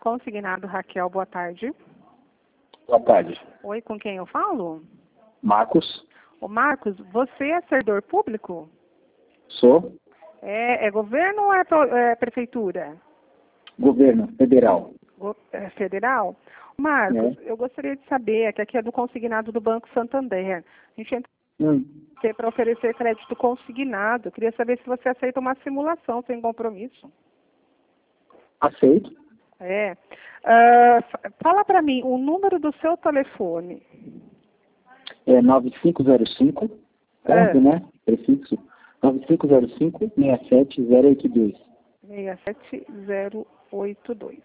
Consignado Raquel, boa tarde. Boa tarde. Oi, com quem eu falo? Marcos. Ô Marcos, você é servidor público? Sou. É governo ou é prefeitura? Governo Federal. Federal? Marcos, eu gostaria de saber, que aqui é do consignado do Banco Santander. A gente entrou para oferecer crédito consignado. Eu queria saber se você aceita uma simulação sem compromisso. Aceito. Fala para mim o número do seu telefone. É 9505, né? Prefixo 9505-67082. 67082.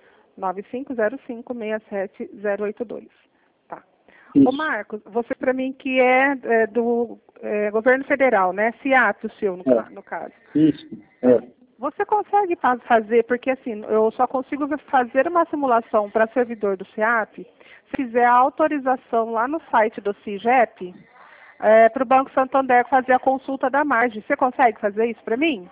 9505-67082. Tá. Isso. Ô Marcos, você para mim que é do governo federal, né? SIAP o seu, no caso. Isso. Você consegue fazer, porque assim, eu só consigo fazer uma simulação para servidor do SIAP se fizer a autorização lá no site do CIGEP para o Banco Santander fazer a consulta da margem. Você consegue fazer isso para mim?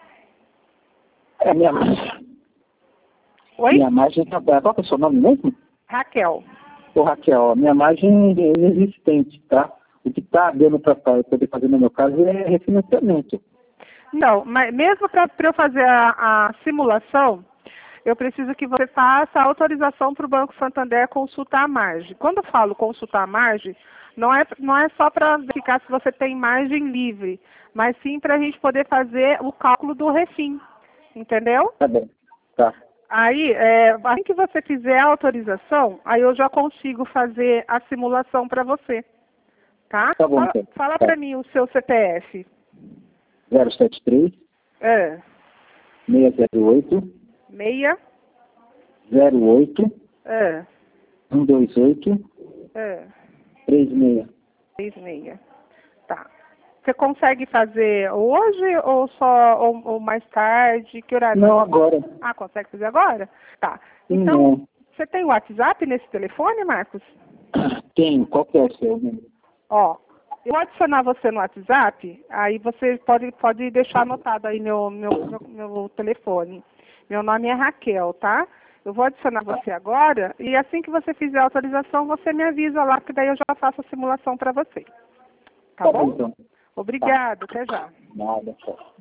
Minha margem. Oi? Minha margem, qual que é o seu nome mesmo? Raquel. Ô Raquel, minha margem é inexistente, tá? O que está dando para poder fazer no meu caso é refinanciamento. Não, mas mesmo para eu fazer a simulação, eu preciso que você faça a autorização para o Banco Santander consultar a margem. Quando eu falo consultar a margem, não é só para verificar se você tem margem livre, mas sim para a gente poder fazer o cálculo do refim, entendeu? Tá bem, tá. Aí, assim que você fizer a autorização, aí eu já consigo fazer a simulação para você, tá? Tá bom, então. Fala para mim o seu CPF. 073 608 08 128 36. 36. Tá. Você consegue fazer hoje ou mais tarde? Que horário? Não, agora. Ah, consegue fazer agora? Tá. Sim, Então, não. você tem WhatsApp nesse telefone, Marcos? Tenho. Qual que é o seu número? Ó, eu vou adicionar você no WhatsApp, aí você pode deixar anotado aí meu telefone. Meu nome é Raquel, tá? Eu vou adicionar você agora e assim que você fizer a autorização, você me avisa lá, que daí eu já faço a simulação para você. Tá bom? Então. Obrigada, até já. Nada, tchau.